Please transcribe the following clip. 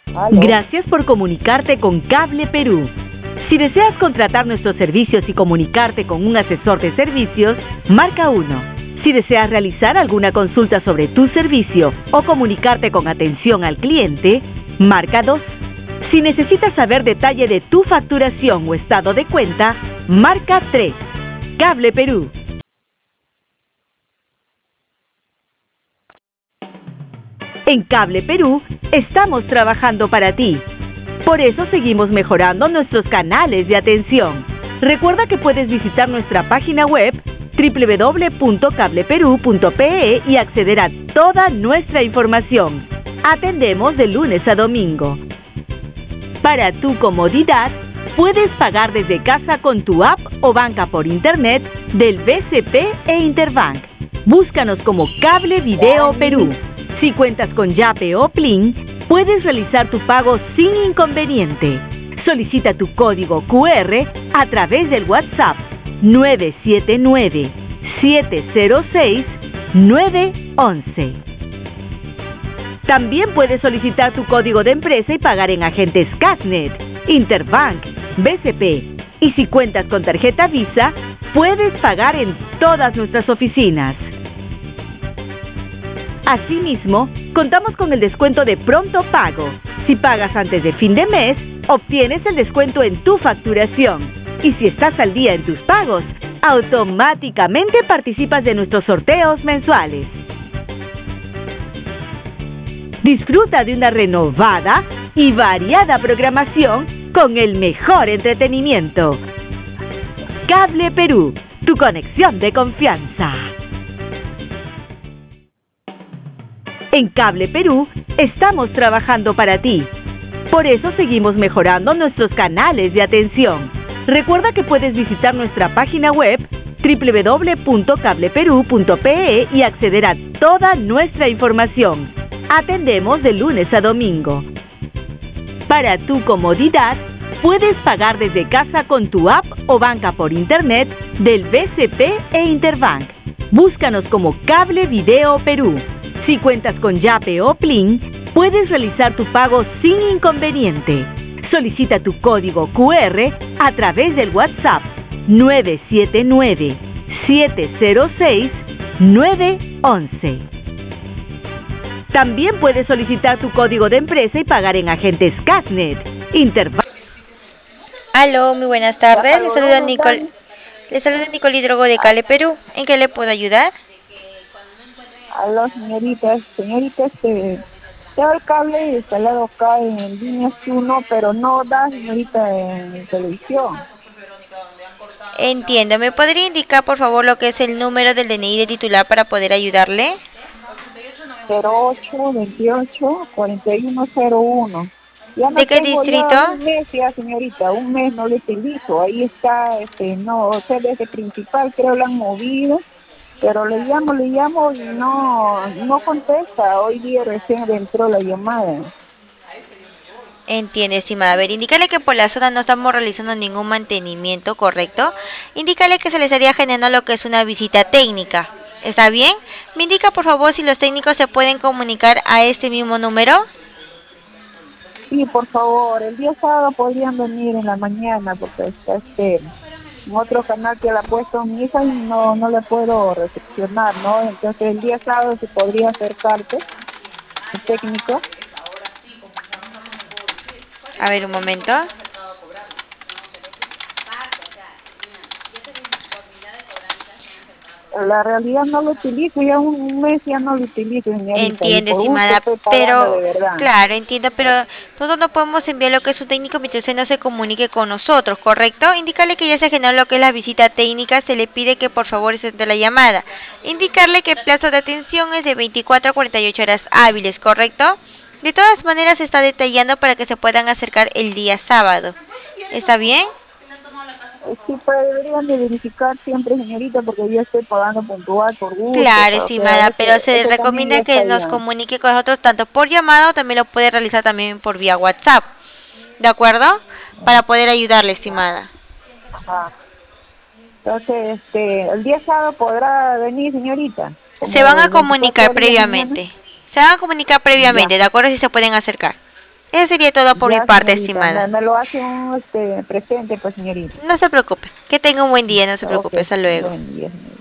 Aló. Gracias por comunicarte con Cable Perú. Si deseas contratar nuestros servicios y comunicarte con un asesor de servicios, marca 1. Si deseas realizar alguna consulta sobre tu servicio o comunicarte con atención al cliente, marca 2. Si necesitas saber detalle de tu facturación o estado de cuenta, marca 3. Cable Perú. En Cable Perú estamos trabajando para ti. Por eso seguimos mejorando nuestros canales de atención. Recuerda que puedes visitar nuestra página web www.cableperú.pe y acceder a toda nuestra información. Atendemos de lunes a domingo. Para tu comodidad, puedes pagar desde casa con tu app o banca por internet del BCP e Interbank. Búscanos como Cable Video Perú. Si cuentas con Yape o Plin, puedes realizar tu pago sin inconveniente. Solicita tu código QR a través del WhatsApp 979-706-911. También puedes solicitar tu código de empresa y pagar en agentes Casnet, Interbank, BCP. Y si cuentas con tarjeta Visa, puedes pagar en todas nuestras oficinas. Asimismo, contamos con el descuento de pronto pago. Si pagas antes de fin de mes, obtienes el descuento en tu facturación. Y si estás al día en tus pagos, automáticamente participas de nuestros sorteos mensuales. Disfruta de una renovada y variada programación con el mejor entretenimiento. Cable Perú, tu conexión de confianza. En Cable Perú estamos trabajando para ti. Por eso seguimos mejorando nuestros canales de atención. Recuerda que puedes visitar nuestra página web www.cableperú.pe y acceder a toda nuestra información. Atendemos de lunes a domingo. Para tu comodidad, puedes pagar desde casa con tu app o banca por internet del BCP e Interbank. Búscanos como Cable Video Perú. Si cuentas con Yape o Plin, puedes realizar tu pago sin inconveniente. Solicita tu código QR a través del WhatsApp 979-706-911. También puedes solicitar tu código de empresa y pagar en agentes Casnet, Interbank. Aló, muy buenas tardes. Le saluda Nicole Hidrogo de Cable Perú. ¿En qué le puedo ayudar? Aló, señorita, tengo el cable instalado acá en línea 1, pero no da, señorita, en televisión. Entiendo. ¿Me podría indicar, por favor, lo que es el número del DNI de titular para poder ayudarle? 08-28-4101. Ya no ¿De qué tengo distrito? ya un mes ya, señorita, un mes no lo utilizo. Ahí está, no, o sea, desde principal creo lo han movido. Pero le llamo y no contesta. Hoy día recién entró la llamada. Entiende, estimada. A ver, indícale que por la zona no estamos realizando ningún mantenimiento, ¿correcto? Indícale que se le estaría generando lo que es una visita técnica. ¿Está bien? Me indica, por favor, si los técnicos se pueden comunicar a este mismo número. Sí, por favor. El día sábado podrían venir en la mañana porque está en otro canal que le ha puesto mi hija y no le puedo recepcionar, ¿no? Entonces el día sábado se podría acercarte el técnico. A ver, un momento. La realidad no lo utilizo, ya un mes ya no lo utilizo, señorita. Entiende, estimada, pero claro, entiendo, pero nosotros no podemos enviar lo que es un técnico mientras usted no se comunique con nosotros, ¿correcto? Indícale que ya se generó lo que es la visita técnica, se le pide que por favor se dé la llamada. Indicarle que el plazo de atención es de 24 a 48 horas hábiles, ¿correcto? De todas maneras se está detallando para que se puedan acercar el día sábado. ¿Está bien? Sí, pero deberían de verificar siempre, señorita, porque yo estoy pagando puntual por gusto. Claro, estimada, pero se recomienda que nos comunique con nosotros tanto por llamada o también lo puede realizar también por vía WhatsApp. ¿De acuerdo? Para poder ayudarle, estimada. Ajá. Entonces, el día sábado podrá venir, señorita. Se van a comunicar previamente. Se van a comunicar previamente, ¿de acuerdo? Si se pueden acercar. Eso sería todo por mi parte, estimada. Me lo hace un presente, pues, señorita. No se preocupe. Que tenga un buen día, no se preocupe. Hasta luego. Buen día, señorita.